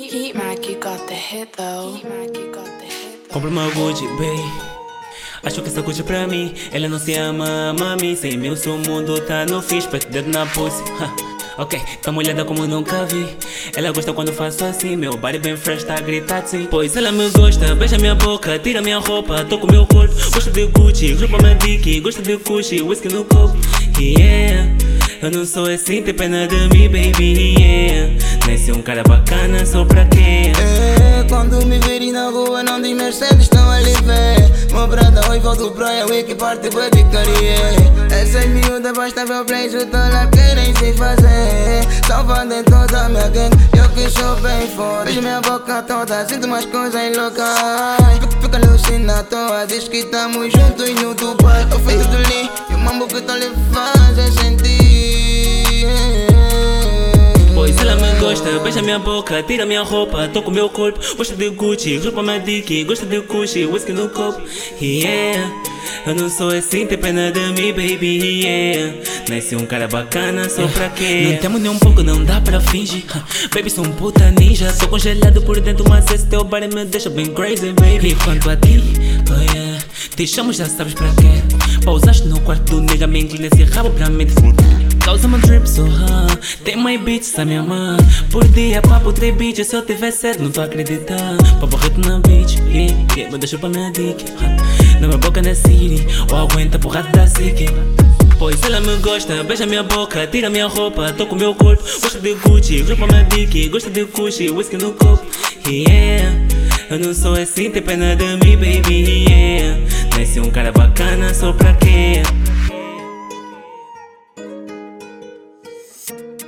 Heat Mac, you got the hit though. Compra uma Gucci, bae. Acho que essa Gucci pra mim. Ela não se ama, mami. Sem mil, seu mundo tá no fim. Espete dedo na pussy. Ok, tá molhada como nunca vi. Ela gosta quando faço assim. Meu body bem fresh, tá a gritar sim. Pois ela me gosta, beija minha boca, tira minha roupa, toca o meu corpo. Gosta de Gucci, grupa minha dick. Gosta de Gucci, whisky no copo. Yeah, eu não sou assim, tem pena de mim, baby. Yeah, nasci um cara bacana, só pra quê? Quando me virem na rua, não diz Mercedes, estão ali ver. Meu brada, hoje volto praia, o que parte foi de carinha. Essas miúdas basta ver o preço, todas querem se fazer. Só fazem toda a minha gang, eu que sou bem foda. Beijo minha boca toda, sinto umas coisas loucas. Fica alucina à toa, diz que estamos juntos no Dubai. Eu feito do Lee, e o mambo que tô lhe fazem sentir. Pois ela me gosta, beija minha boca, tira minha roupa, toca o meu corpo. Gosta de Gucci, grupa minha dick. Gosta de Gucci, whisky no copo. Yeah, eu não sou assim, tem pena de mim, baby. Yeah, nasci um cara bacana, só pra quê? Não temo nem um pouco, não dá pra fingir. Baby, sou um puta ninja. Sou congelado por dentro, mas esse teu body me deixa bem crazy, baby. E quanto a ti, oh yeah, te chamo, já sabes pra quê? Pousaste no quarto do nega, me inclina esse rabo pra me causa-me um trip, so tem mais beats da minha mãe. Por dia papo 3 beats, se eu tiver sede não tô acreditando. Papo reto na beach, yeah, me deixa pra minha dick. Na minha boca na city, ou aguenta porrada da sick. Pois ela me gosta, beija minha boca, tira minha roupa, toca o meu corpo. Gosta de Gucci, grupa minha dick. Gosta de Gucci, whisky no copo. Yeah, eu não sou assim, tem pena de mim, baby. Yeah, nasci um cara bacana, só pra quê?